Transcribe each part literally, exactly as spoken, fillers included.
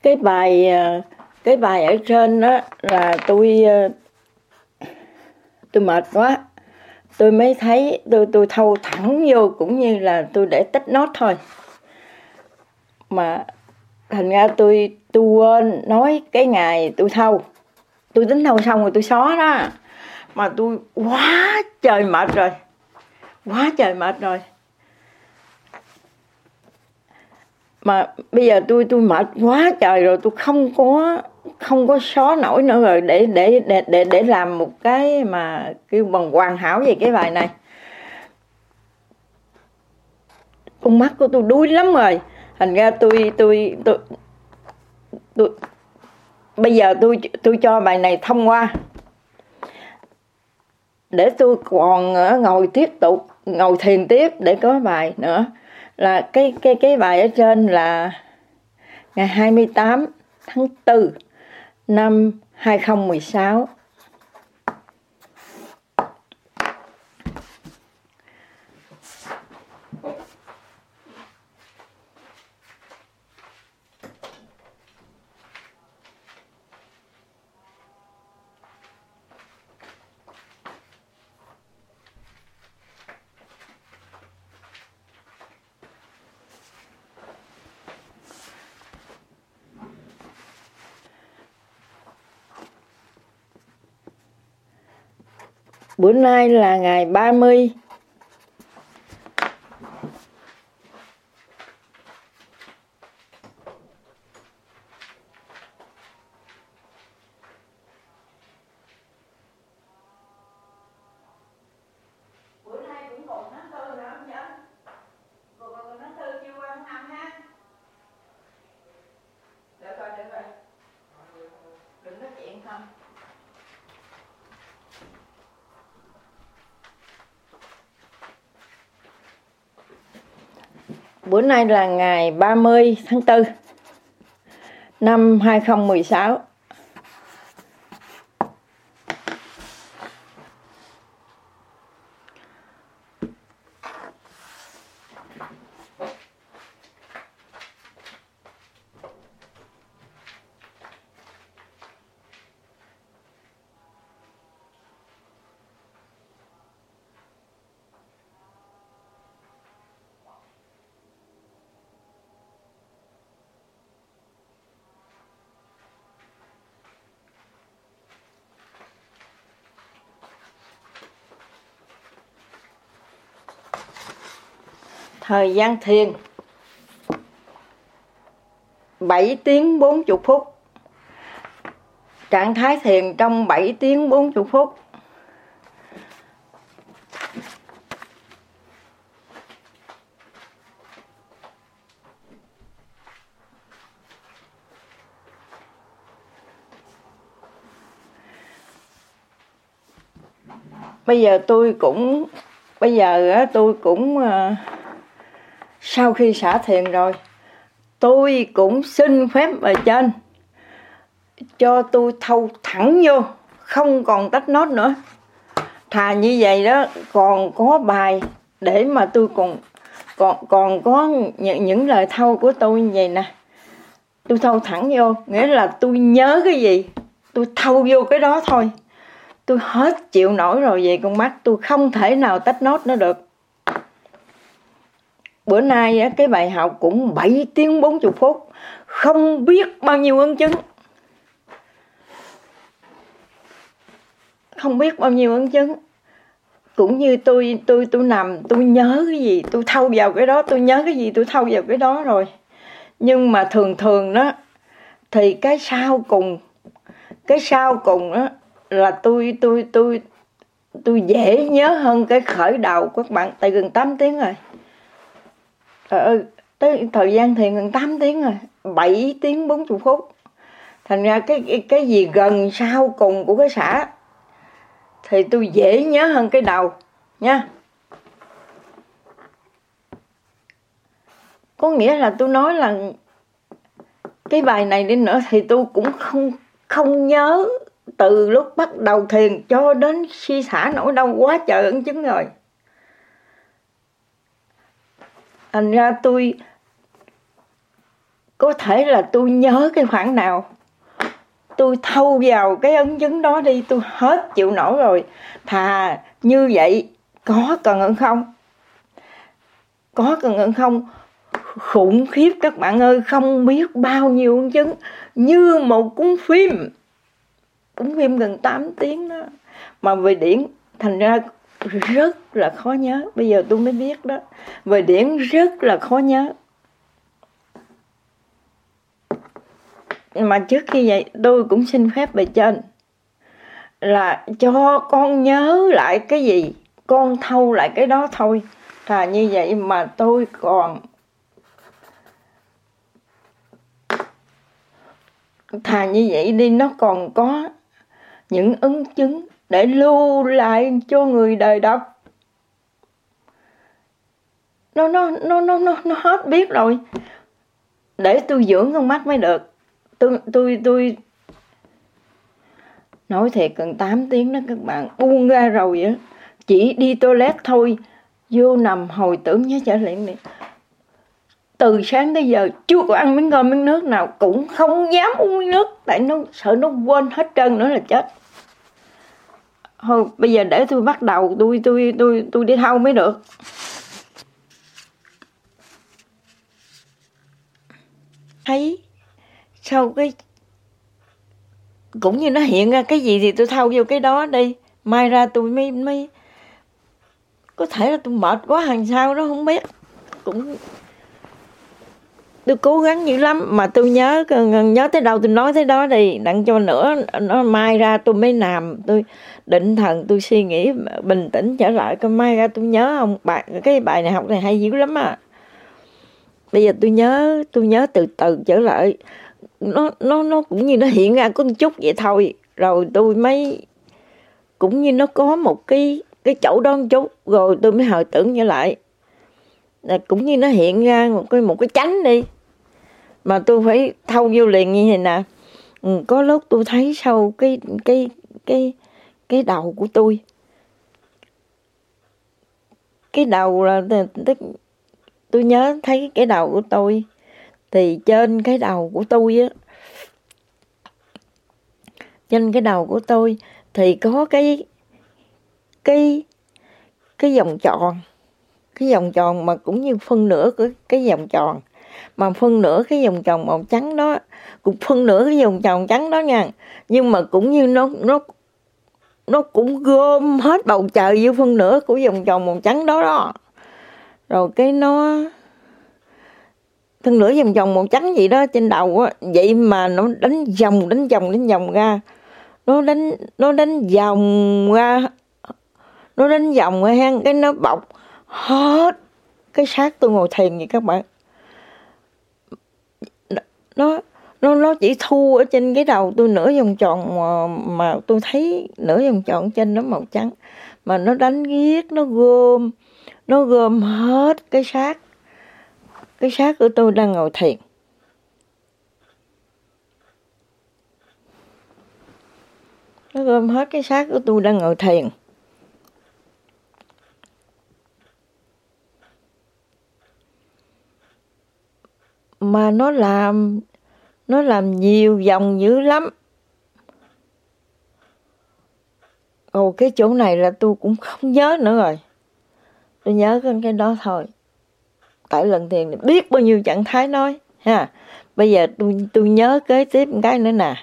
cái bài cái bài ở trên đó là tôi tôi mệt quá, tôi mới thấy tôi tôi thâu thẳng vô, cũng như là tôi để tích nốt thôi, mà thành ra tôi tôi quên nói cái ngày tôi thâu. Tôi tính thâu xong rồi tôi xóa đó, mà tôi quá trời mệt rồi, quá trời mệt rồi. Mà bây giờ tôi tôi mệt quá trời rồi, tôi không có không có xóa nổi nữa rồi, để để để để để làm một cái mà kêu bằng hoàn hảo về cái bài này. Con mắt của tôi đuối lắm rồi, thành ra tôi tôi tôi tôi bây giờ tôi tôi cho bài này thông qua, để tôi còn ngồi tiếp tục ngồi thiền tiếp để có bài nữa. Là cái cái cái bài ở trên là ngày hai mươi tám tháng tư năm hai không một sáu. Bữa nay là ngày ba mươi bữa nay cũng còn tháng tư nữa không nhớ? Còn còn tháng tư chưa qua tháng năm ha. Được rồi, được rồi. Đừng nói chuyện không. Bữa nay là ngày ba mươi tháng tư năm hai không một sáu. Thời gian thiền bảy tiếng bốn mươi phút. Trạng thái thiền trong bảy tiếng bốn mươi phút. Bây giờ tôi cũng bây giờ tôi cũng sau khi xả thiền rồi, tôi cũng xin phép ở trên cho tôi thâu thẳng vô, không còn tách nốt nữa. Thà như vậy đó, còn có bài để mà tôi còn còn còn có những, những lời thâu của tôi như vậy nè. Tôi thâu thẳng vô, nghĩa là tôi nhớ cái gì tôi thâu vô cái đó thôi. Tôi hết chịu nổi rồi về con mắt, tôi không thể nào tách nốt nữa được. Bữa nay cái bài học cũng bảy tiếng bốn mươi phút, không biết bao nhiêu ấn chứng. Không biết bao nhiêu ấn chứng. Cũng như tôi tôi tôi nằm, tôi nhớ cái gì tôi thâu vào cái đó, tôi nhớ cái gì tôi thâu vào cái đó rồi. Nhưng mà thường thường đó thì cái sau cùng cái sau cùng đó là tôi tôi tôi tôi dễ nhớ hơn cái khởi đầu của các bạn, tại gần tám tiếng rồi. Ờ, tới thời gian thiền gần tám tiếng rồi, bảy tiếng bốn mươi phút. Thành ra cái, cái cái gì gần sau cùng của cái xả thì tôi dễ nhớ hơn cái đầu nha. Có nghĩa là tôi nói là cái bài này đi nữa thì tôi cũng không không nhớ từ lúc bắt đầu thiền cho đến khi xả nổi đâu, quá trời ấn chứng rồi. Thành ra tôi có thể là tôi nhớ cái khoảng nào, tôi thâu vào cái ấn chứng đó đi, tôi hết chịu nổi rồi. Thà như vậy có cần hơn không? Có cần hơn không? Khủng khiếp các bạn ơi, không biết bao nhiêu ấn chứng, như một cuốn phim. Cuốn phim gần tám tiếng đó. Mà về điển thành ra rất là khó nhớ. Bây giờ tôi mới biết đó. Về điển rất là khó nhớ. Mà trước khi vậy tôi cũng xin phép bề trên là cho con nhớ lại cái gì, con thâu lại cái đó thôi. Thà như vậy mà tôi còn Thà như vậy đi, nó còn có những ấn chứng để lưu lại cho người đời đọc. Nó nó nó nó nó nó hết biết rồi. Để tôi dưỡng con mắt mới được. Tôi tôi tôi nói thiệt, gần tám tiếng đó các bạn, buông ra rồi á, chỉ đi toilet thôi, vô nằm hồi tưởng nhớ trở lại này. Từ sáng tới giờ chưa có ăn miếng cơm miếng nước nào, cũng không dám uống miếng nước, tại nó sợ nó quên hết trơn nữa là chết. Thôi bây giờ để tôi bắt đầu, tôi tôi tôi tôi đi thâu mới được. Thấy sau cái cũng như nó hiện ra cái gì thì tôi thâu vô cái đó đi, mai ra tôi mới mới có thể là tôi mệt quá hàng sau đó không biết. Cũng tôi cố gắng dữ lắm mà tôi nhớ nhớ tới đâu tôi nói tới đó đi, đặng cho nữa nó mai ra tôi mới làm, tôi định thần, tôi suy nghĩ bình tĩnh trở lại, coi mai ra tôi nhớ không. Bài cái bài này học này hay dữ lắm à. Bây giờ tôi nhớ tôi nhớ từ từ trở lại, nó nó nó cũng như nó hiện ra có một chút vậy thôi, rồi tôi mới cũng như nó có một cái cái chỗ đó một chút, rồi tôi mới hồi tưởng trở lại, là cũng như nó hiện ra một cái một cái chánh đi, mà tôi phải thâu vô liền như thế nè. Ừ, có lúc tôi thấy sau cái cái cái cái đầu của tôi, cái đầu là tức tôi nhớ thấy cái đầu của tôi, thì trên cái đầu của tôi á, trên cái đầu của tôi thì có cái cái cái vòng tròn, cái vòng tròn mà cũng như phân nửa của cái vòng tròn, mà phân nửa cái vòng tròn màu trắng đó, cũng phân nửa cái vòng tròn trắng đó nha, nhưng mà cũng như nó nó nó cũng gom hết bầu trời vô phân nửa của vòng tròn màu trắng đó đó. Rồi cái nó phân nửa vòng tròn màu trắng vậy đó trên đầu á, vậy mà nó đánh vòng đánh vòng đánh vòng ra, nó đánh nó đánh vòng ra nó đánh vòng ra hang, cái nó bọc hết cái xác tôi ngồi thiền vậy các bạn. Nó nó nó chỉ thu ở trên cái đầu tôi nửa vòng tròn, mà, mà tôi thấy nửa vòng tròn trên nó màu trắng, mà nó đánh giết, nó gom nó gom hết cái xác cái xác của tôi đang ngồi thiền. Nó gom hết cái xác của tôi đang ngồi thiền. Mà nó làm nó làm nhiều vòng dữ lắm. Ồ, cái chỗ này là tôi cũng không nhớ nữa rồi. Tôi nhớ cái cái đó thôi. Tại lần thiền này biết bao nhiêu trạng thái nói ha. Bây giờ tôi tôi nhớ kế tiếp một cái nữa nè.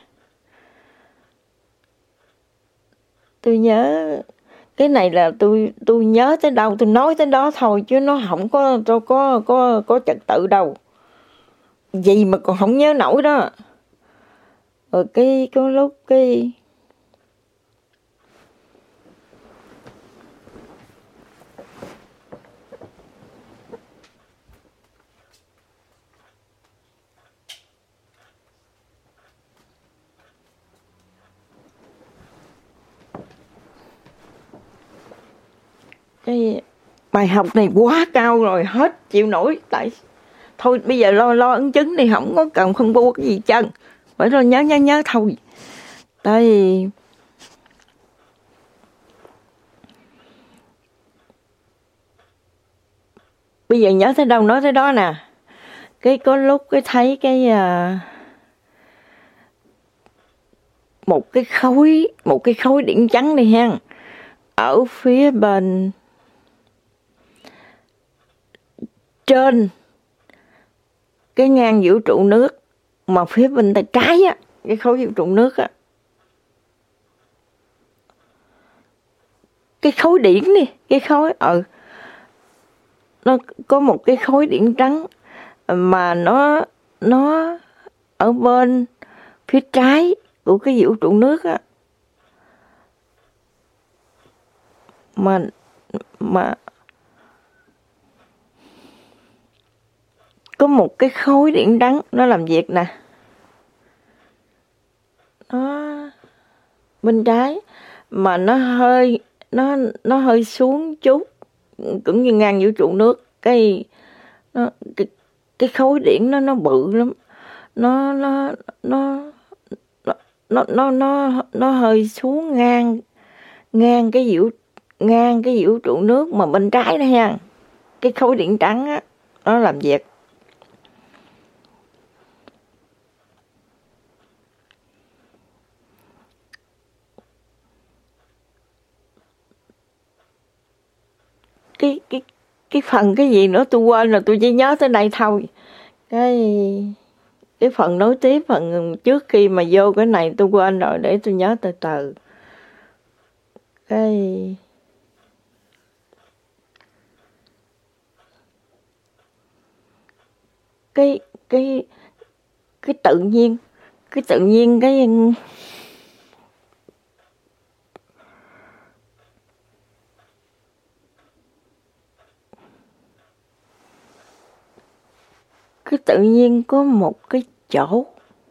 Tôi nhớ cái này là tôi tôi nhớ tới đâu tôi nói tới đó thôi, chứ nó không có có có có, có trật tự đâu. Gì mà còn không nhớ nổi đó. Rồi cái có lúc cái cái bài học này quá cao rồi, hết chịu nổi. Tại thôi bây giờ lo lo ấn chứng đi, không có cần phân bua cái gì chân, phải lo nhớ nhớ nhớ thôi. Tại vì bây giờ nhớ tới đâu nói tới đó nè. Cái có lúc cái thấy cái uh, một cái khối một cái khối điểm trắng đi ha, ở phía bên trên cái ngang vũ trụ nước, mà phía bên tay trái á, cái khối vũ trụ nước á, cái khối điển đi, cái khối ừ nó có một cái khối điển trắng mà nó nó ở bên phía trái của cái vũ trụ nước á, mà mà có một cái khối điển trắng nó làm việc nè, nó bên trái mà nó hơi nó nó hơi xuống chút, cũng như ngang vũ trụ nước, cái nó cái, cái khối điển nó nó bự lắm, nó nó nó nó nó nó nó hơi xuống ngang ngang cái vũ ngang cái vũ trụ nước mà bên trái đó nha, cái khối điển trắng á, nó làm việc. cái cái cái phần cái gì nữa tôi quên rồi, tôi chỉ nhớ tới đây thôi. Cái cái phần nối tiếp, phần trước khi mà vô cái này tôi quên rồi, để tôi nhớ từ từ. Cái cái cái cái tự nhiên cái tự nhiên cái cái tự nhiên có một cái chỗ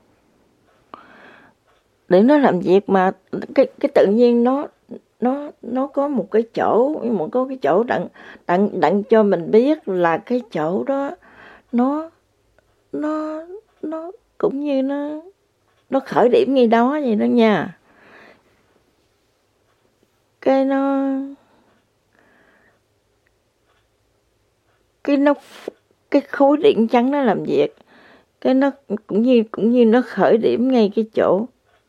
để nó làm việc, mà cái cái tự nhiên nó nó nó có một cái chỗ, một có cái chỗ đặng đặng đặng cho mình biết là cái chỗ đó nó nó nó cũng như nó nó khởi điểm ngay đó vậy đó nha. Cái nó cái nó cái khối điện trắng nó làm việc, cái nó cũng như cũng như nó khởi điểm ngay cái chỗ.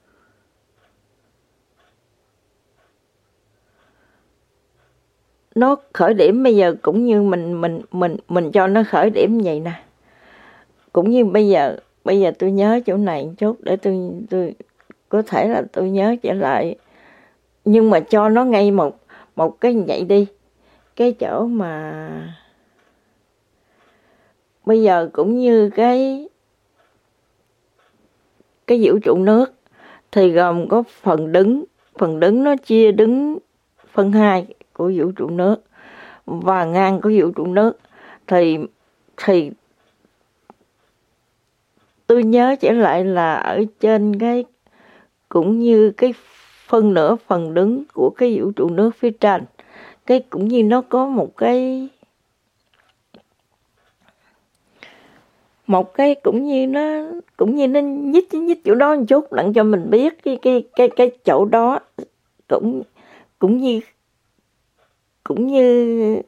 Nó khởi điểm bây giờ cũng như mình mình mình mình cho nó khởi điểm vậy nè. Cũng như bây giờ bây giờ tôi nhớ chỗ này một chút để tôi tôi có thể là tôi nhớ trở lại, nhưng mà cho nó ngay một một cái vậy đi, cái chỗ mà bây giờ cũng như cái cái vũ trụ nước thì gồm có phần đứng, phần đứng nó chia đứng phân hai của vũ trụ nước và ngang của vũ trụ nước, thì thì tôi nhớ trở lại là ở trên cái cũng như cái phân nửa phần đứng của cái vũ trụ nước phía trên, cái cũng như nó có một cái một cái cũng như nó cũng như nó nhích nhích chỗ đó một chút, đặng cho mình biết cái cái cái cái chỗ đó cũng cũng như cũng như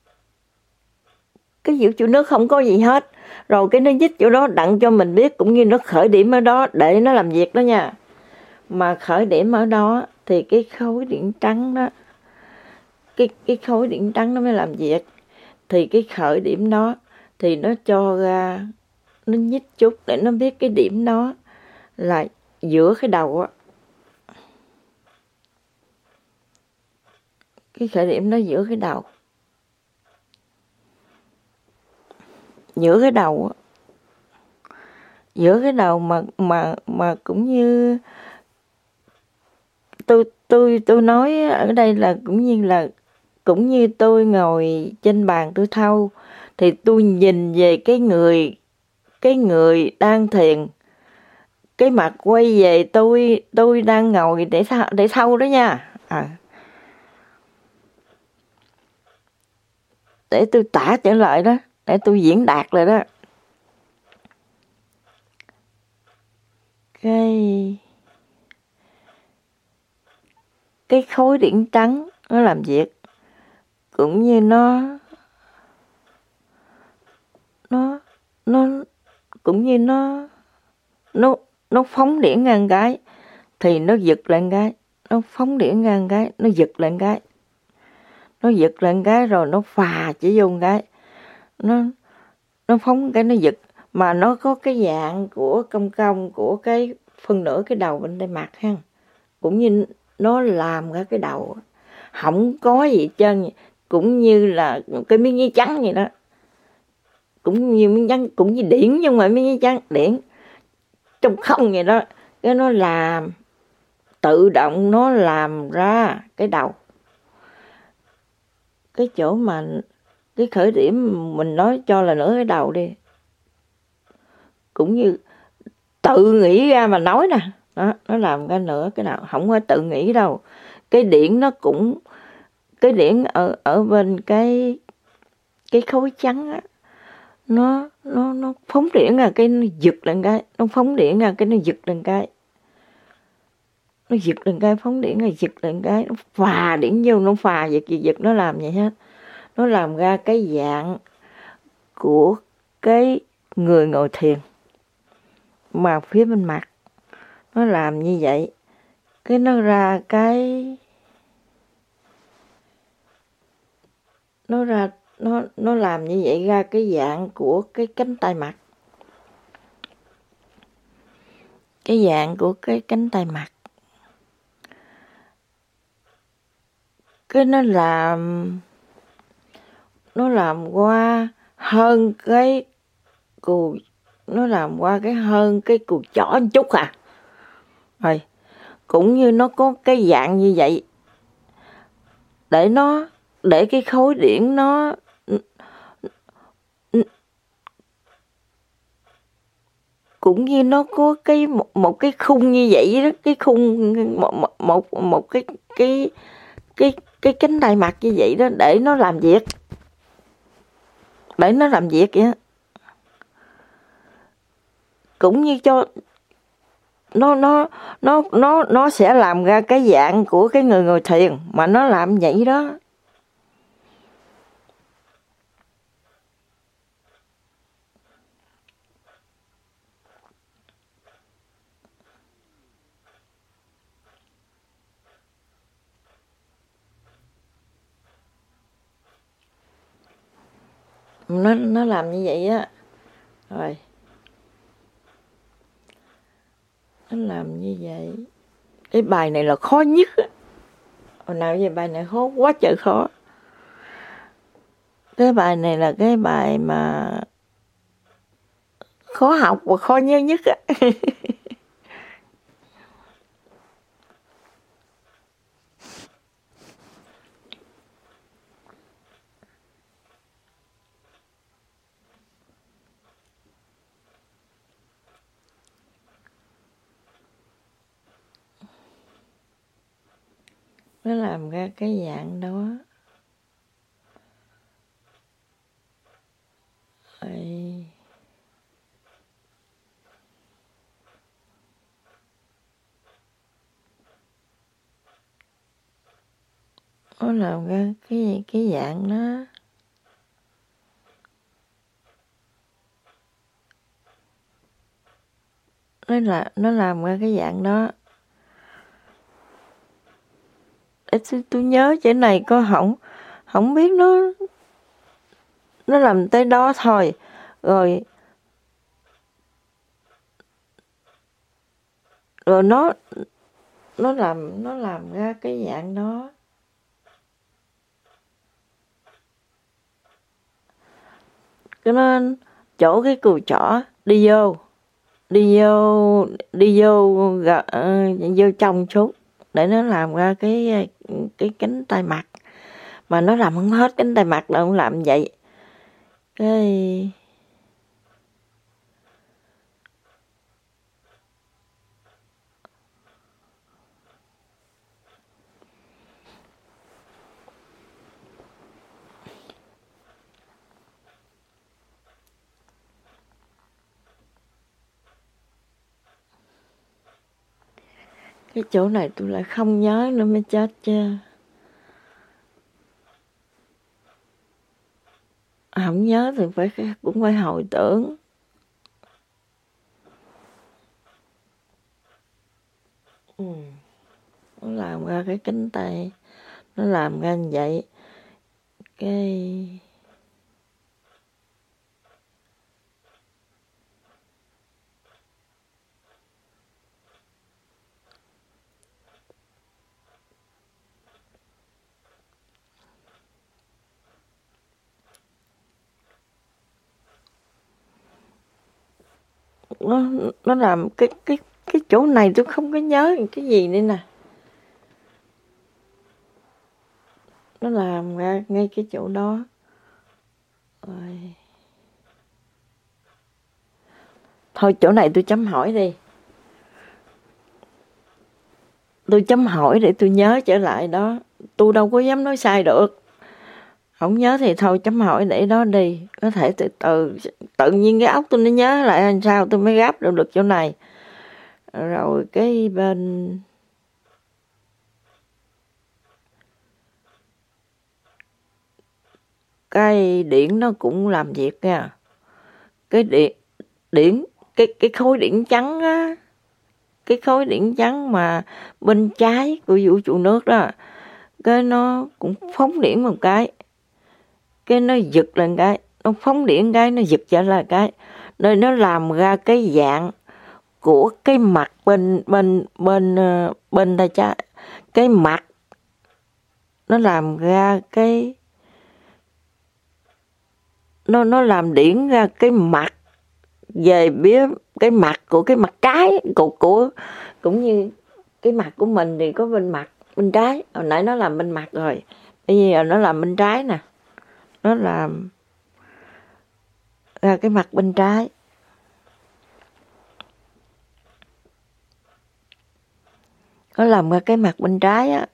cái vũ trụ nước không có gì hết, rồi cái nó nhích chỗ đó đặng cho mình biết cũng như nó khởi điểm ở đó để nó làm việc đó nha. Mà khởi điểm ở đó thì cái khối điện trắng đó, cái cái khối điện trắng nó mới làm việc, thì cái khởi điểm đó thì nó cho ra, nó nhích chút để nó biết cái điểm đó là giữa cái đầu á, cái khởi điểm đó giữa cái đầu, giữa cái đầu á, giữa cái đầu mà mà mà cũng như tôi tôi tôi nói ở đây là cũng như là cũng như tôi ngồi trên bàn tôi thâu, thì tôi nhìn về cái người cái người đang thiền, cái mặt quay về tôi tôi đang ngồi để thâu, để thâu đó nha. À, để tôi tả trở lại đó, để tôi diễn đạt lại đó. Cái cái khối điện trắng nó làm việc cũng như nó nó nó cũng như nó nó nó phóng điển ngang cái thì nó giật lên cái, nó phóng điển ngang cái, nó giật lên cái, nó giật lên cái rồi nó phà chỉ vô cái, nó nó phóng cái nó giật, mà nó có cái dạng của cong cong của cái phân nửa cái đầu bên tay mặt ha, cũng như nó làm ra cái đầu không có gì hết trơn, cũng như là cái miếng giấy trắng vậy đó, cũng như miếng trắng, cũng như điển nhưng mà miếng giấy trắng điển trong không vậy đó, cái nó làm tự động, nó làm ra cái đầu. Cái chỗ mà cái khởi điểm mình nói cho là nửa cái đầu đi, cũng như tự nghĩ ra mà nói nè, đó, nó làm ra nửa cái đầu, không có tự nghĩ đâu. Cái điển nó cũng, cái điển ở ở bên cái cái khối trắng á, nó nó nó phóng điển ra cái nó giật lên cái, nó phóng điển ra cái nó giật lên cái, nó giật lên cái, phóng điển ra giật lên cái, nó phà điển vô, nó phà giật giật giật, nó làm vậy hết, nó làm ra cái dạng của cái người ngồi thiền mà phía bên mặt nó làm như vậy, cái nó ra cái nó ra nó nó làm như vậy ra cái dạng của cái cánh tay mặt, cái dạng của cái cánh tay mặt, cái nó làm nó làm qua hơn cái cù, nó làm qua cái hơn cái cù chỏ một chút à, rồi cũng như nó có cái dạng như vậy để nó, để cái khối điển nó cũng như nó có cái một, một cái khung như vậy đó, cái khung một một một cái cái cái cái cánh tay mặt như vậy đó, để nó làm việc, để nó làm việc vậy đó. Cũng như cho nó nó nó nó nó sẽ làm ra cái dạng của cái người ngồi thiền mà nó làm vậy đó. Nó nó làm như vậy á. Rồi. Nó làm như vậy. Cái bài này là khó nhất á. Hồi nào giờ bài này khó quá trời khó. Cái bài này là cái bài mà khó học và khó nhớ nhất á. Nó làm ra cái dạng đó. Rồi. Nó làm ra cái cái dạng đó. Nó là nó làm ra cái dạng đó. Để tôi, tôi nhớ chỗ này có không không biết nó nó làm tới đó thôi. Rồi rồi nó nó làm nó làm ra cái dạng đó. Cái nó chỗ cái cùi chỏ đi vô đi vô đi vô gà, uh, vô trong chút để nó làm ra cái cái cánh tay mặt, mà nó làm không hết cánh tay mặt đâu, nó làm vậy cái cái chỗ này tôi lại không nhớ nữa mới chết chứ. Không nhớ thì phải cũng phải hồi tưởng. ừ. Nó làm ra cái cánh tay, nó làm ra như vậy cái nó nó làm cái cái cái chỗ này tôi không có nhớ cái gì nữa nè, nó làm ra ngay cái chỗ đó rồi. Thôi chỗ này tôi chấm hỏi đi, tôi chấm hỏi để tôi nhớ trở lại đó, tôi đâu có dám nói sai được. Không nhớ thì thôi chấm hỏi để đó đi, có thể từ từ tự nhiên cái óc tôi nó nhớ lại làm sao tôi mới gáp được được chỗ này. Rồi cái bên cái điển nó cũng làm việc nha. Cái điện điển cái cái khối điển trắng á, cái khối điển trắng mà bên trái của vũ trụ nước đó, cái nó cũng phóng điển một cái, cái nó giật lên cái, nó phóng điển cái nó giật trở lại cái, nơi nó làm ra cái dạng của cái mặt bên bên bên bên tay trái, cái mặt nó làm ra cái nó nó làm điển ra cái mặt về phía cái mặt của cái mặt trái của của cũng như cái mặt của mình thì có bên mặt bên trái, hồi nãy nó làm bên mặt rồi, bây giờ nó làm bên trái nè, nó làm ra cái mặt bên trái. Nó làm ra cái mặt bên trái á.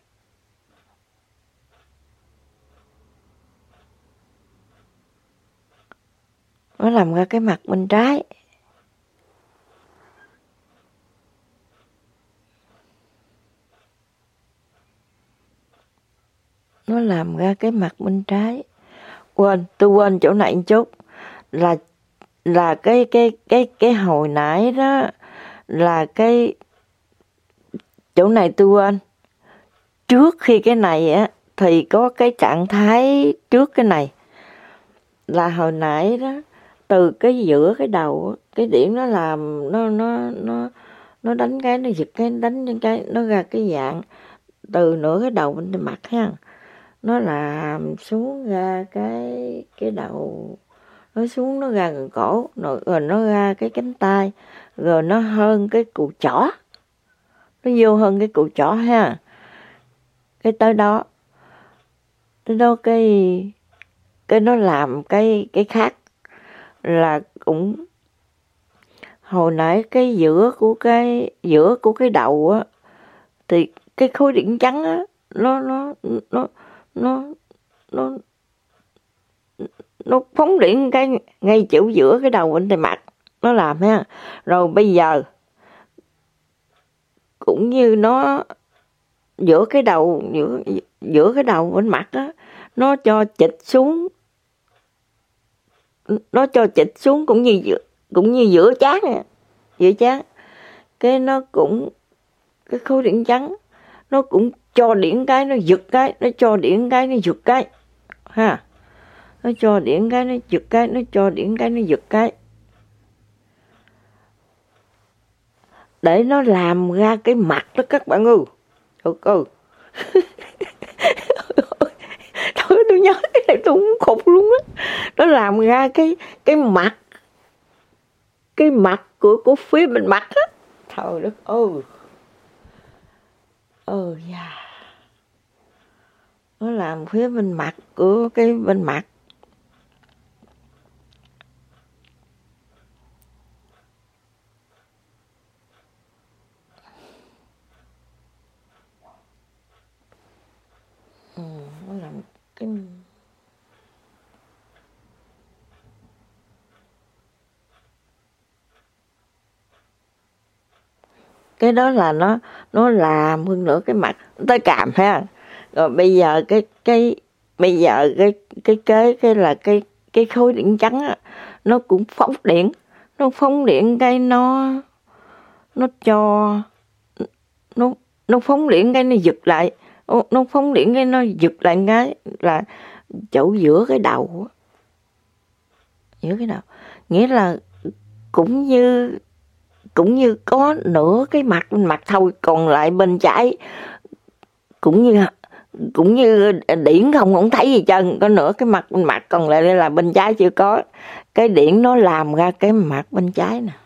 Nó làm ra cái mặt bên trái. Nó làm ra cái mặt bên trái. Quên, tôi quên chỗ này một chút. Là là cái cái cái cái hồi nãy đó là cái chỗ này tôi quên. Trước khi cái này á thì có cái trạng thái trước cái này. Là hồi nãy đó từ cái giữa cái đầu cái điểm nó làm nó nó nó nó đánh cái nó giật cái đánh cái nó ra cái dạng từ nửa cái đầu bên mặt ha, nó làm xuống ra cái cái đầu, nó xuống nó ra gần cổ rồi, rồi nó ra cái cánh tay, rồi nó hơn cái cùi chỏ, nó vô hơn cái cùi chỏ ha, cái tới đó tới đó cái cái nó làm cái cái khác là cũng hồi nãy cái giữa của cái giữa của cái đầu á thì cái khối điện trắng á nó nó nó nó nó nó phóng điện cái ngay chỗ giữa cái đầu bên tay mặt nó làm ha. Rồi bây giờ cũng như nó giữa cái đầu giữa giữa cái đầu bên mặt á, nó cho chịch xuống, nó cho chịch xuống cũng như cũng như giữa chán nè, giữa chán cái nó cũng cái khối điện trắng nó cũng cho điện cái nó giật cái, nó cho điện cái nó giật cái ha, nó cho điện cái nó giật cái, nó cho điện cái nó giật cái để nó làm ra cái mặt đó các bạn ơi. Ừ ừ. Thôi tôi nhớ cái này tôi cũng khục luôn á. Nó làm ra cái cái mặt cái mặt của của phía bên mặt á. Trời đất ơi. Ừ dạ. Nó làm phía bên mặt của cái bên mặt. Ừ, nó làm cái cái đó là nó nó làm hơn nữa cái mặt tới cảm ha. Rồi bây giờ cái cái bây giờ cái cái cái cái là cái cái khối điện trắng á, nó cũng phóng điện, nó phóng điện cái nó nó cho nó nó phóng điện cái nó giật lại, nó, nó phóng điện cái nó giật lại cái là chỗ giữa cái đầu, giữa cái đầu, nghĩa là cũng như cũng như có nửa cái mặt mặt thôi, còn lại bên trái cũng như cũng như điển không không thấy gì trơn, có nửa cái mặt bên mặt, còn lại là bên trái chưa có. Cái điển nó làm ra cái mặt bên trái nè,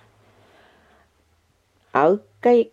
ở cái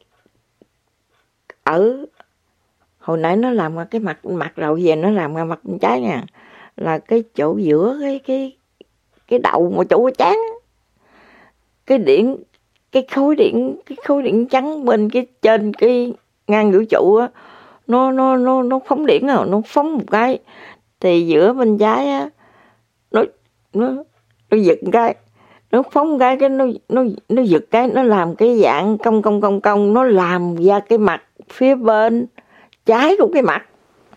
ở hồi nãy nó làm ra cái mặt mặt rồi, về nó làm ra mặt bên trái nè, là cái chỗ giữa cái cái cái đầu mà chỗ cái trán, cái điển cái khối điển cái khối điển trắng bên cái trên cái ngang vũ trụ á, nó nó nó nó phóng điển rồi, nó phóng một cái thì giữa bên trái á, nó nó nó giật cái, nó phóng cái cái nó nó nó giật cái, nó làm cái dạng cong cong cong cong, nó làm ra cái mặt phía bên trái của cái mặt.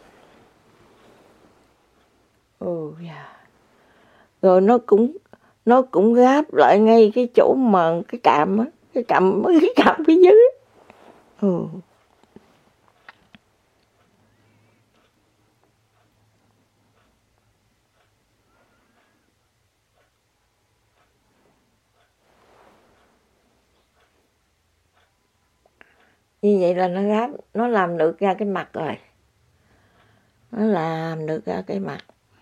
Oh yeah. Rồi nó cũng nó cũng gáp lại ngay cái chỗ mà cái cạm á, cái cạm cái cạm phía dưới. Ừ. Như vậy là nó gáp, nó làm được ra cái mặt rồi. Nó làm được ra cái mặt.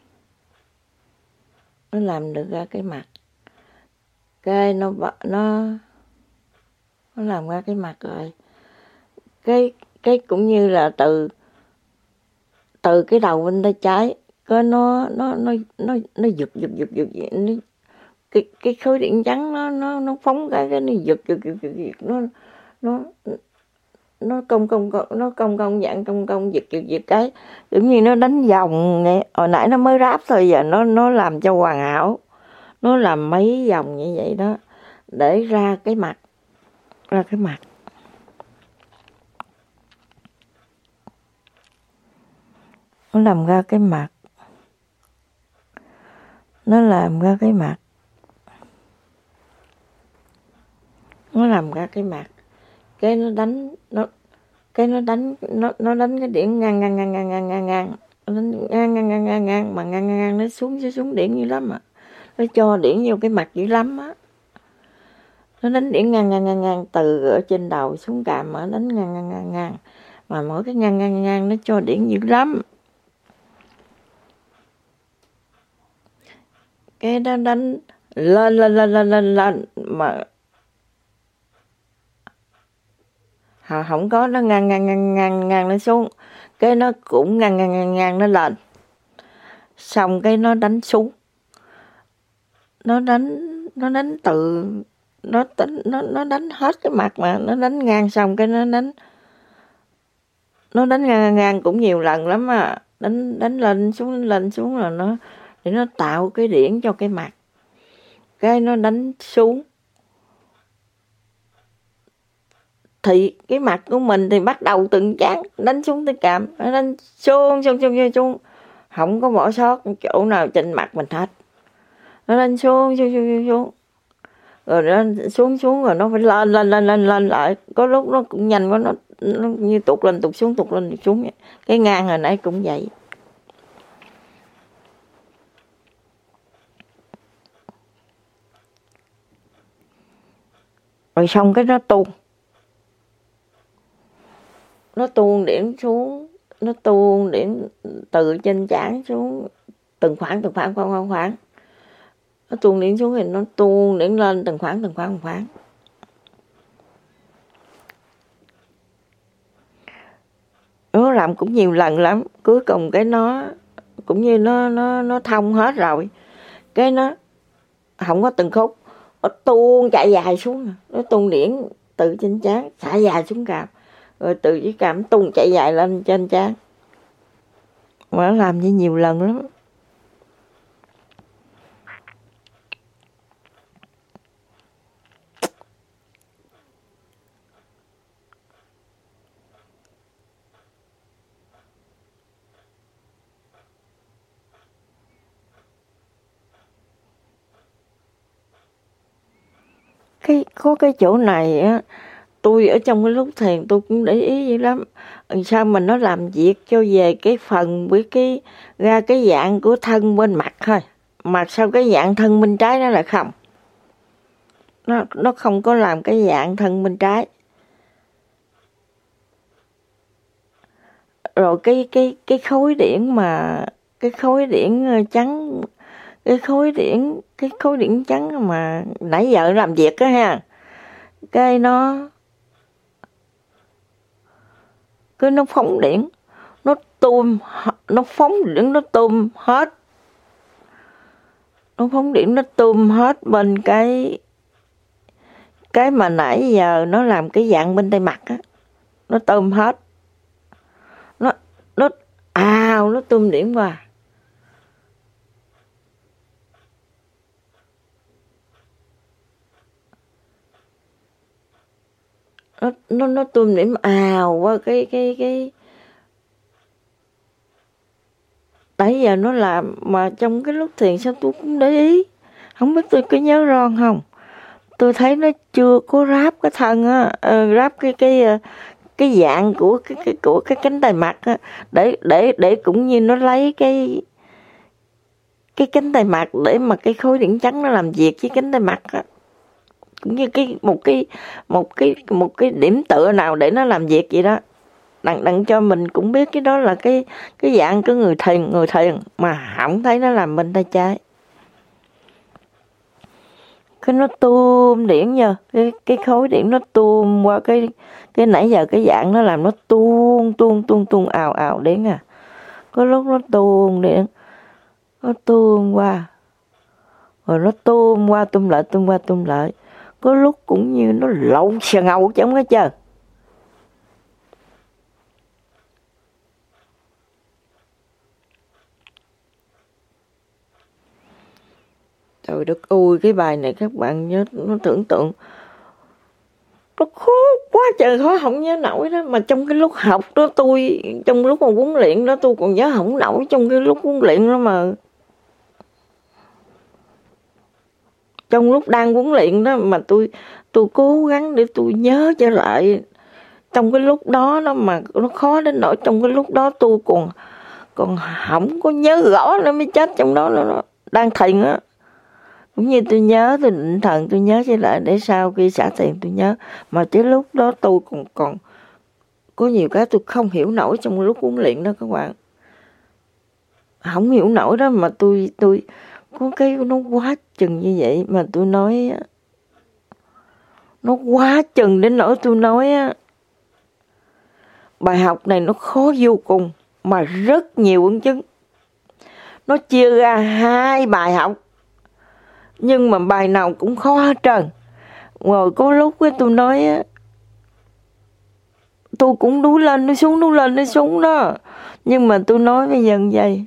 Nó làm được ra cái mặt. Cái nó nó nó làm ra cái mặt rồi. Cái cái cũng như là từ từ cái đầu bên tay trái, cái nó nó nó nó nó giật giật giật giật, giật nó, cái cái khối điện trắng nó nó nó phóng cái cái nó giật giật giật giật, giật nó nó nó cong cong nó cong cong dạng cong cong giật giật giật cái giống như nó đánh vòng này. Hồi nãy nó mới ráp thôi, giờ nó nó làm cho hoàn hảo, nó làm mấy vòng như vậy đó để ra cái mặt, ra cái mặt. Nó làm ra cái mặt, nó làm ra cái mặt, nó làm ra cái mặt, cái nó đánh nó cái nó đánh nó nó đánh cái điểm ngang ngang ngang ngang ngang ngang ngang nó đánh ngang ngang ngang ngang ngang mà ngang ngang ngang nó xuống xuống xuống điểm dữ lắm à, nó cho điểm vô cái mặt dữ lắm á, nó đánh điểm ngang ngang ngang ngang từ ở trên đầu xuống cằm mà đánh ngang ngang ngang ngang, mà mỗi cái ngang ngang ngang nó cho điểm dữ lắm. Cái đó đánh lên lên lên lên lên lên mà không có, nó ngang ngang ngang ngang ngang nó xuống, cái nó cũng ngang ngang ngang ngang nó lên, xong cái nó đánh xuống, nó đánh nó đánh từ nó đánh nó nó đánh hết cái mặt, mà nó đánh ngang xong cái nó đánh nó đánh ngang ngang, ngang cũng nhiều lần lắm à, đánh đánh lên xuống lên xuống là nó để nó tạo cái điểm cho cái mặt, cái nó đánh xuống thì cái mặt của mình thì bắt đầu từng chán đánh xuống tới cằm, nó đánh xuống xuống xuống xuống, không có bỏ sót chỗ nào trên mặt mình hết, nó đánh xuống xuống xuống xuống rồi nó xuống xuống rồi nó phải lên lên lên lên lên lại, có lúc nó cũng nhanh quá, nó, nó như tụt lên tụt xuống tụt lên tụt xuống vậy. Cái ngang hồi nãy cũng vậy. Rồi xong cái nó tuôn nó tuôn điểm xuống, nó tuôn điểm từ trên trán xuống từng khoảng từng khoảng khoảng khoảng khoảng nó tuôn điểm xuống thì nó tuôn điểm lên từng khoảng từng khoảng từng khoảng. Nó làm cũng nhiều lần lắm, cuối cùng cái nó cũng như nó nó nó thông hết rồi, cái nó không có từng khúc, nó tuôn chạy dài xuống, nó tuôn điểm từ trên trán xả dài xuống cằm, rồi từ cái cằm tuôn chạy dài lên trên trán, mà nó làm như nhiều lần lắm. Cái có cái chỗ này á, tôi ở trong cái lúc thiền tôi cũng để ý vậy lắm. Sao mà nó làm việc cho về cái phần với cái ra cái dạng của thân bên mặt thôi, mà sao cái dạng thân bên trái nó lại không, nó nó không có làm cái dạng thân bên trái. Rồi cái cái cái khối điển mà cái khối điển trắng, cái khối điển cái khối điển trắng mà nãy giờ làm việc á ha, cái nó cái nó phóng điển, nó tùm nó phóng điển nó tùm hết, nó phóng điển nó tùm hết bên cái cái mà nãy giờ nó làm cái dạng bên tay mặt á, nó tùm hết, nó nó ào nó tùm điển vào. nó nó nó tùm điểm ào qua cái cái cái nãy giờ nó làm mà trong cái lúc thiền sao tôi cũng để ý, không biết tôi có nhớ ron không, tôi thấy nó chưa có ráp cái thân á, uh, ráp cái cái cái dạng của cái cái của cái cánh tay mặt á, để để để cũng như nó lấy cái cái cánh tay mặt để mà cái khối điển trắng nó làm việc với cánh tay mặt á, cũng như cái một cái một cái một cái điểm tựa nào để nó làm việc vậy đó, đặng đặng cho mình cũng biết cái đó là cái cái dạng của người thiền người thiền mà không thấy nó làm bên tay trái. Cái nó tuôn điển nha, cái cái khối điển nó tuôn qua cái cái nãy giờ cái dạng nó làm nó tuôn tuôn tuôn tuôn ào ào điển à, có lúc nó tuôn điển, nó tuôn qua rồi nó tuôn qua tung lại tuôn qua tung lại, có lúc cũng như nó lộn xà ngầu trong cái chân. Trời đất ơi, cái bài này các bạn nhớ, nó tưởng tượng nó khó quá trời khó không nhớ nổi đó. Mà trong cái lúc học đó tôi, trong lúc mà huấn luyện đó tôi còn nhớ không nổi trong cái lúc huấn luyện đó mà. Trong lúc đang huấn luyện đó mà tôi tôi cố gắng để tôi nhớ trở lại. Trong cái lúc đó đó mà nó khó đến nỗi trong cái lúc đó tôi còn còn không có nhớ rõ nó mới chết trong đó nó đang thiền á. Cũng như tôi nhớ, tôi định thần, tôi nhớ trở lại để sau khi xả thiền tôi nhớ. Mà tới lúc đó tôi còn còn có nhiều cái tôi không hiểu nổi trong lúc huấn luyện đó các bạn. Không hiểu nổi đó mà tôi tôi có cái nó quá chừng như vậy mà tôi nói nó quá chừng đến nỗi tôi nói bài học này nó khó vô cùng mà rất nhiều ấn chứng. Nó chia ra hai bài học nhưng mà bài nào cũng khó hết trơn. Rồi có lúc cái tôi nói tôi cũng đú lên đú xuống đú lên đú xuống đó, nhưng mà tôi nói bây giờ vậy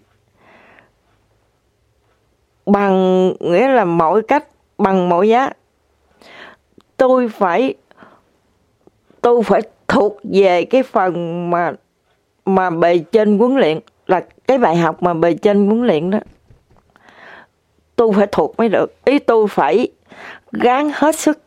bằng nghĩa là mọi cách bằng mọi giá tôi phải tôi phải thuộc về cái phần mà mà bề trên huấn luyện, là cái bài học mà bề trên huấn luyện đó tôi phải thuộc mới được. Ý tôi phải gắng hết sức,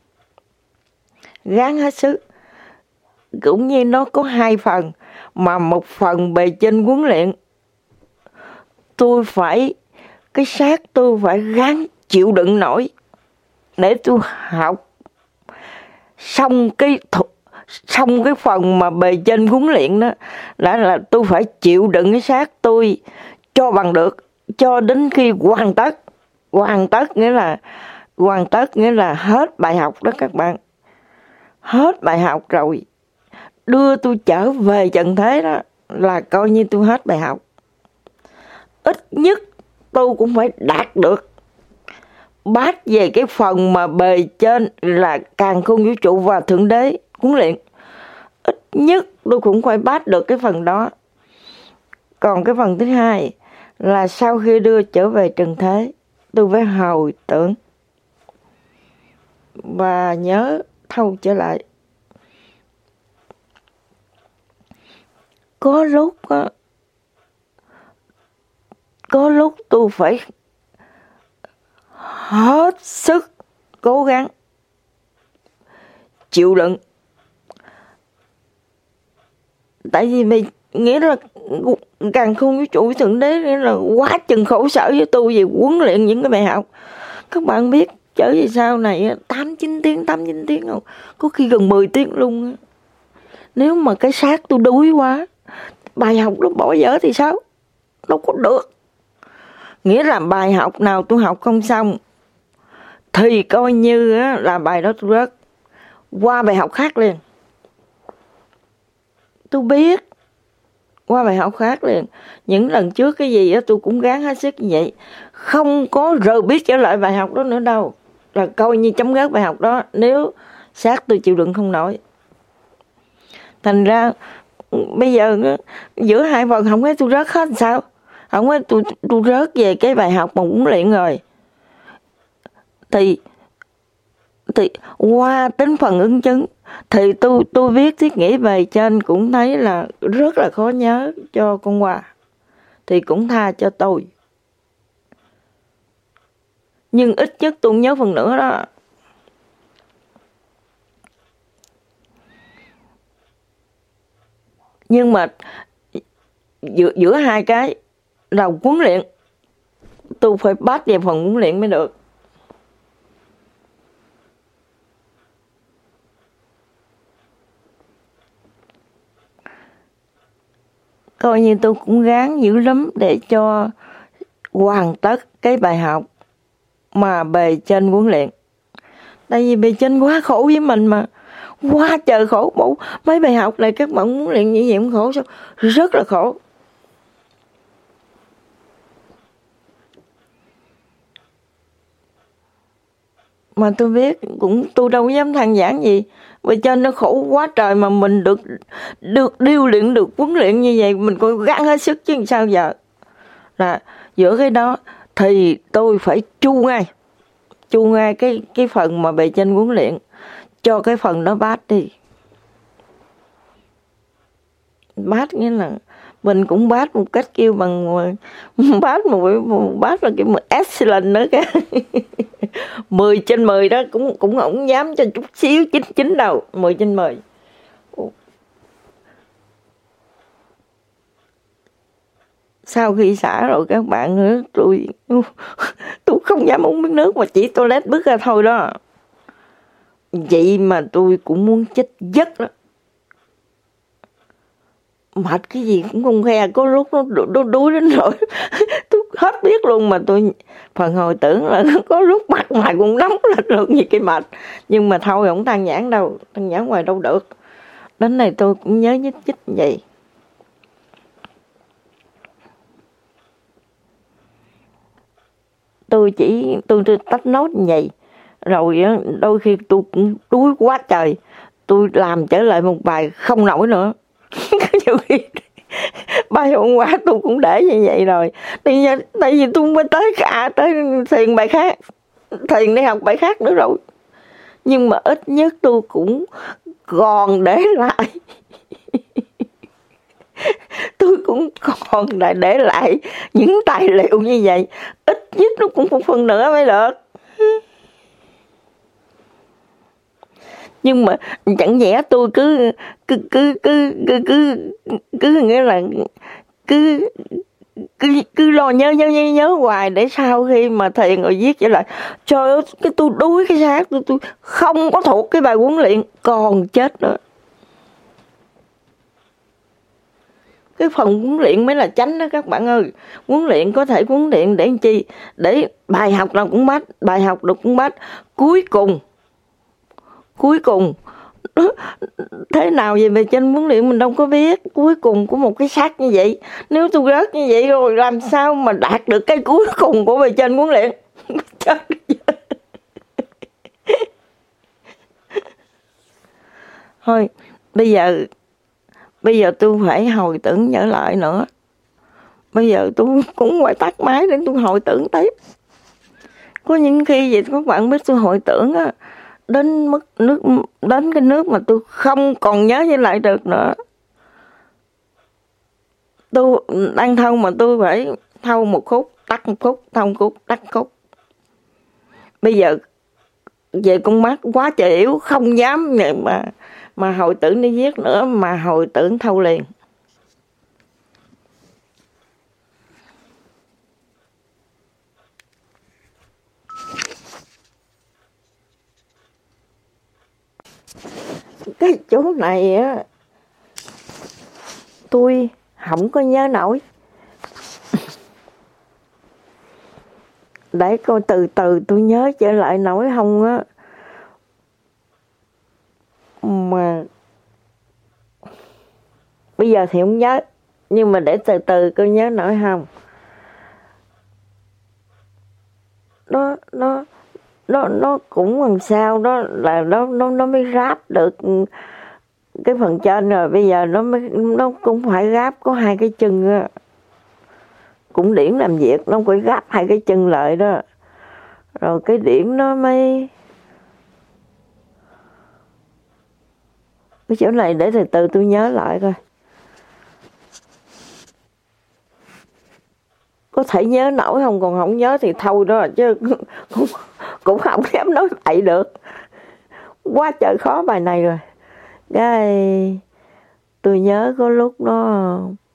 gắng hết sức. Cũng như nó có hai phần, mà một phần bề trên huấn luyện tôi phải, cái xác tôi phải gắng chịu đựng nổi để tôi học xong cái xong cái phần mà bề trên huấn luyện đó, đã là tôi phải chịu đựng cái xác tôi cho bằng được, cho đến khi hoàn tất. Hoàn tất nghĩa là hoàn tất nghĩa là hết bài học đó các bạn. Hết bài học rồi, đưa tôi trở về trần thế đó là coi như tôi hết bài học. Ít nhất tôi cũng phải đạt được bát về cái phần mà bề trên là càn khôn vũ trụ và thượng đế huấn luyện. Ít nhất tôi cũng phải bát được cái phần đó. Còn cái phần thứ hai là sau khi đưa trở về trần thế, tôi phải hồi tưởng và nhớ thâu trở lại. Có lúc có lúc tôi phải hết sức cố gắng chịu đựng Tại vì mày nghĩa là càng khôn với chủ thượng đế, nghĩa là quá chừng khổ sở với tôi về huấn luyện những cái bài học. Các bạn biết trở về sau này tám chín tiếng, tám chín tiếng không, có khi gần mười tiếng luôn. Nếu mà cái xác tôi đuối quá, bài học nó bỏ dở thì sao? Đâu có được. Nghĩa là bài học nào tôi học không xong thì coi như là bài đó tôi rớt, qua bài học khác liền. Tôi biết, qua bài học khác liền. Những lần trước cái gì đó tôi cũng gắng hết sức như vậy, không có rồi biết trở lại bài học đó nữa đâu, là coi như chấm dứt bài học đó nếu xác tôi chịu đựng không nổi. Thành ra bây giờ giữa hai phần không thấy tôi rớt hết sao, không thấy tôi, tôi rớt về cái bài học mà huấn luyện rồi, thì thì qua tính phần ứng chứng thì tôi tôi viết thiết nghĩ về trên cũng thấy là rất là khó nhớ cho con Hòa, thì cũng tha cho tôi, nhưng ít nhất tôi nhớ phần nữa đó. Nhưng mà giữa, giữa hai cái là huấn luyện, tôi phải bắt về phần huấn luyện mới được. Coi như tôi cũng gắng dữ lắm để cho hoàn tất cái bài học mà bề trên huấn luyện. Tại vì bề trên quá khổ với mình mà, quá trời khổ. Bộ mấy bài học này các bạn huấn luyện như vậy cũng khổ sao? Rất là khổ. Mà tôi biết cũng tôi đâu dám than giảng gì, bề trên nó khổ quá trời mà mình được được điêu luyện, được huấn luyện như vậy, mình còn gắng hết sức chứ sao giờ. Là giữa cái đó thì tôi phải chu ngay, chu ngay cái cái phần mà bề trên huấn luyện, cho cái phần đó bát đi. Bát nghĩa là mình cũng bát một cách kêu bằng bát một, một bát là kiểu một excellent nữa cả. mười trên mười đó cũng cũng không dám cho chút xíu chín chín đâu, mười trên mười. Sau khi xả rồi các bạn nữa, tôi tôi không dám uống miếng nước mà chỉ toilet bước ra thôi đó. Vậy mà tôi cũng muốn chết giấc đó. Mệt cái gì cũng không khe, có lúc nó đu, đuối đến rồi tôi hết biết luôn. Mà tôi phần hồi tưởng là có lúc mặt mày cũng nóng lên luôn như cái mệt. Nhưng mà thôi không than nhãn đâu, than nhãn ngoài đâu được. Đến này tôi cũng nhớ nhích chích vậy. Tôi chỉ tôi, tôi tách nốt như vậy. Rồi đôi khi tôi cũng đuối quá trời, tôi làm trở lại một bài không nổi nữa. Nhiều khi bài hôm qua tôi cũng để như vậy rồi. Tại, tại vì tôi mới tới cả tới thiền bài khác, thiền đi học bài khác nữa rồi. Nhưng mà ít nhất tôi cũng còn để lại tôi cũng còn lại để lại những tài liệu như vậy. Ít nhất nó cũng một phần nữa mới được. Nhưng mà chẳng nhẽ tôi cứ cứ cứ cứ cứ cứ, cứ nghĩa là cứ cứ cứ lo nhớ nhớ nhớ nhớ hoài để sau khi mà thiền rồi viết trở lại. Trời ơi, cái tôi đuối cái xác tôi tôi không có thuộc cái bài huấn luyện còn chết nữa. Cái phần huấn luyện mới là chánh đó các bạn ơi. Huấn luyện có thể huấn luyện để làm chi? Để bài học nào cũng bắt, bài học được cũng bắt. Cuối cùng Cuối cùng thế nào về bề trên huấn luyện mình đâu có biết. Cuối cùng của một cái xác như vậy, nếu tôi rớt như vậy rồi làm sao mà đạt được cái cuối cùng của bề trên huấn luyện? Thôi bây giờ Bây giờ tôi phải hồi tưởng trở lại nữa. Bây giờ tôi cũng phải tắt máy để tôi hồi tưởng tiếp. Có những khi vậy các bạn biết tôi hồi tưởng á, đến mức nước đến cái nước mà tôi không còn nhớ với lại được nữa. Tôi đang thâu mà tôi phải thâu một khúc, tắt một khúc, thâu một khúc, tắt một khúc. Bây giờ về con mắt quá trời yếu, không dám mà mà hồi tưởng đi viết nữa, mà hồi tưởng thâu liền. cái chỗ này á tôi không có nhớ nổi. Để coi từ từ tôi nhớ trở lại nổi không á. Mà bây giờ thì không nhớ, nhưng mà để từ từ tôi nhớ nổi không. Nó nó nó nó cũng làm sao đó là nó nó nó mới ráp được cái phần trên rồi. Bây giờ nó mới nó cũng phải ráp có hai cái chân á. Cũng điển làm việc nó phải gáp hai cái chân lại đó, rồi cái điển nó mới cái chỗ này để từ từ tôi nhớ lại coi. Có thể nhớ nổi không, còn không nhớ thì thôi đó, chứ cũng, cũng không dám nói bậy được. Quá trời khó bài này rồi. Cái tôi nhớ có lúc nó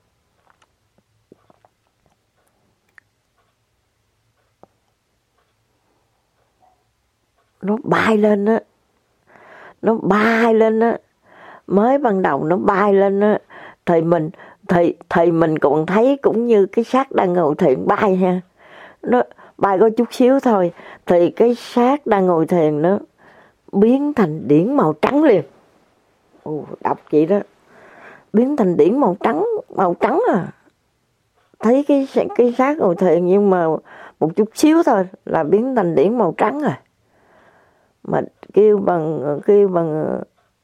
nó bay lên á, nó bay lên á, mới ban đầu nó bay lên á, thì mình thì thì mình còn thấy cũng như cái xác đang ngồi thiền bay ha, nó bay có chút xíu thôi, thì cái xác đang ngồi thiền nó biến thành điển màu trắng liền. Ồ, đọc vậy đó, biến thành điển màu trắng, màu trắng à. Thấy cái cái xác ngồi thiền nhưng mà một chút xíu thôi là biến thành điển màu trắng rồi. Mà kêu bằng kêu bằng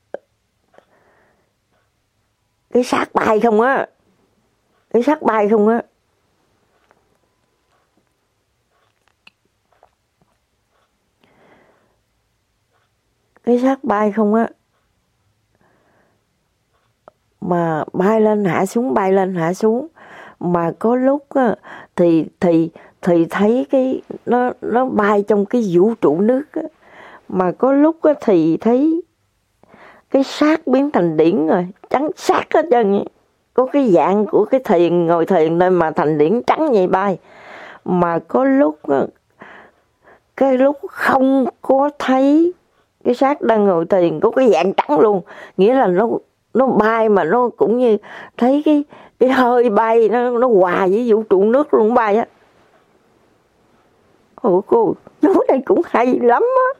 cái xác bay không á, cái xác bay không á. Cái xác bay không á, mà bay lên hạ xuống, bay lên hạ xuống. Mà có lúc á, thì thì thì thấy cái nó nó bay trong cái vũ trụ nước á. Mà có lúc á, thì thấy cái xác biến thành điển rồi, trắng xác hết trơn. Có cái dạng của cái thiền, ngồi thiền nơi mà thành điển trắng vậy bay. Mà có lúc á, cái lúc không có thấy cái xác đang ngồi thiền, có cái dạng trắng luôn. Nghĩa là nó nó bay mà nó cũng như thấy cái cái hơi bay nó nó hòa với vũ trụ nước luôn bay á. Ủa cô, chỗ này cũng hay lắm á.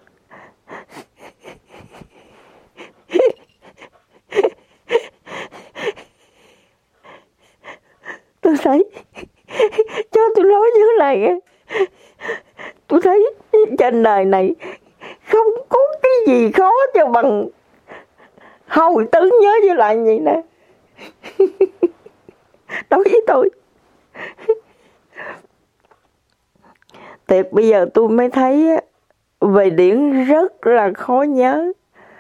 Tôi thấy, cho tôi nói như thế này á, tôi thấy trên đời này không có cái gì khó cho bằng hồi tưởng nhớ với lại vậy nè. Đối với tôi thiệt, bây giờ tôi mới thấy về điển rất là khó nhớ.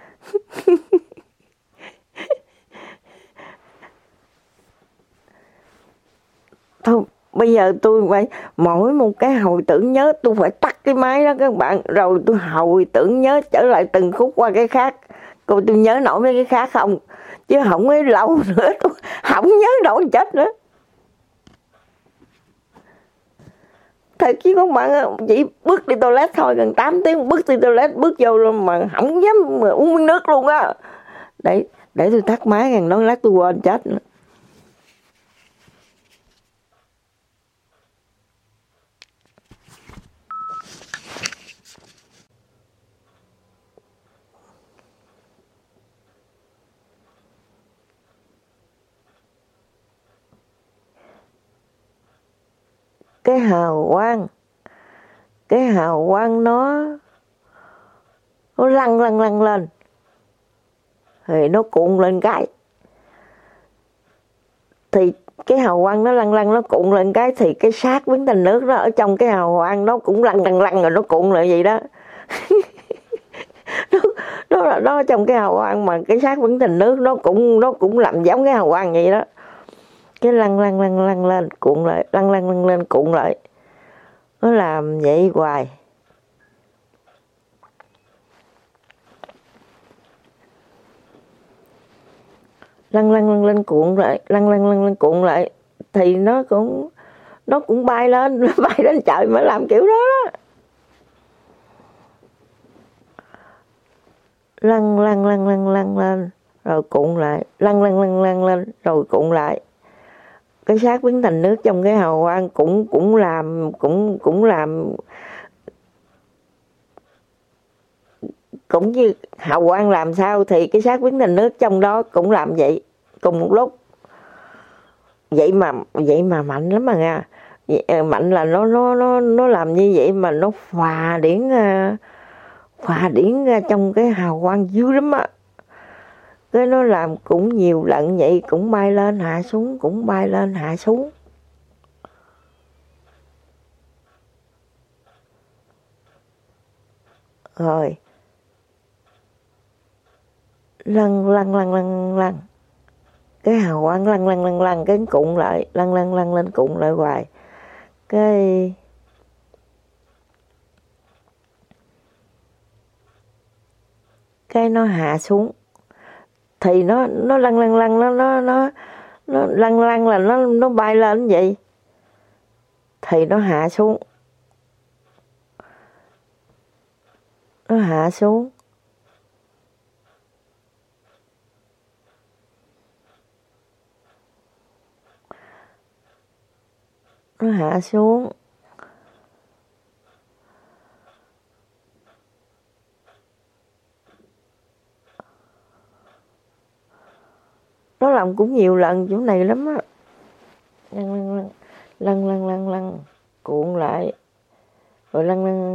Thôi bây giờ tôi phải mỗi một cái hồi tưởng nhớ tôi phải tắt cái máy đó các bạn, rồi tôi hồi tưởng nhớ trở lại từng khúc qua cái khác, coi tôi nhớ nổi mấy cái khác không, chứ không ấy lâu nữa tôi không nhớ nổi chết nữa. Thật chứ các bạn, chỉ bước đi toilet thôi, gần tám tiếng bước đi toilet, bước vô luôn mà không dám mà uống miếng nước luôn á. Để, để tôi tắt máy, ngàn nói lát tôi quên chết nữa. Cái hào quang, cái hào quang nó nó lăn lăn lăn lên, thì nó cuộn lên cái, thì cái hào quang nó lăn lăn nó cuộn lên cái, thì cái xác biến thành nước đó ở trong cái hào quang nó cũng lăn lăn lăn rồi nó cuộn lại vậy đó. nó, nó là nó trong cái hào quang mà cái xác biến thành nước, nó cũng nó cũng làm giống cái hào quang vậy đó. Cái lăn lăn lăn lăn lên cuộn lại, lăn lăn lăn lên cuộn lại, nó làm vậy hoài. Lăn lăn lăn lên cuộn lại, lăn lăn lăn lên cuộn lại, thì nó cũng nó cũng bay lên, bay lên trời mới làm kiểu đó. lăn lăn lăn lăn lăn lên rồi cuộn lại, lăn lăn lăn lăn lên rồi cuộn lại. Cái xác biến thành nước trong cái hào quang cũng cũng làm cũng cũng làm cũng như hào quang làm sao thì cái xác biến thành nước trong đó cũng làm vậy cùng một lúc. Vậy mà vậy mà mạnh lắm mà nha. Mạnh là nó nó nó nó làm như vậy mà nó phà điển phà điển ra trong cái hào quang dữ lắm á. Cái nó làm cũng nhiều lần vậy, cũng bay lên hạ xuống, cũng bay lên hạ xuống. Rồi lăn lăn lăn lăn lăn cái hào quang lăn lăn lăn lăn cái cuộn lại, lăn lăn lăn lên cuộn lại hoài. Cái cái nó hạ xuống thì nó nó lăn lăn lăn nó nó nó nó lăn lăn là nó nó bay lên vậy thì nó hạ xuống, nó hạ xuống, nó hạ xuống. Nó làm cũng nhiều lần chỗ này lắm á. Lăn lăn lăn lăn lăn lăn lăn cuộn lại rồi lăn lăn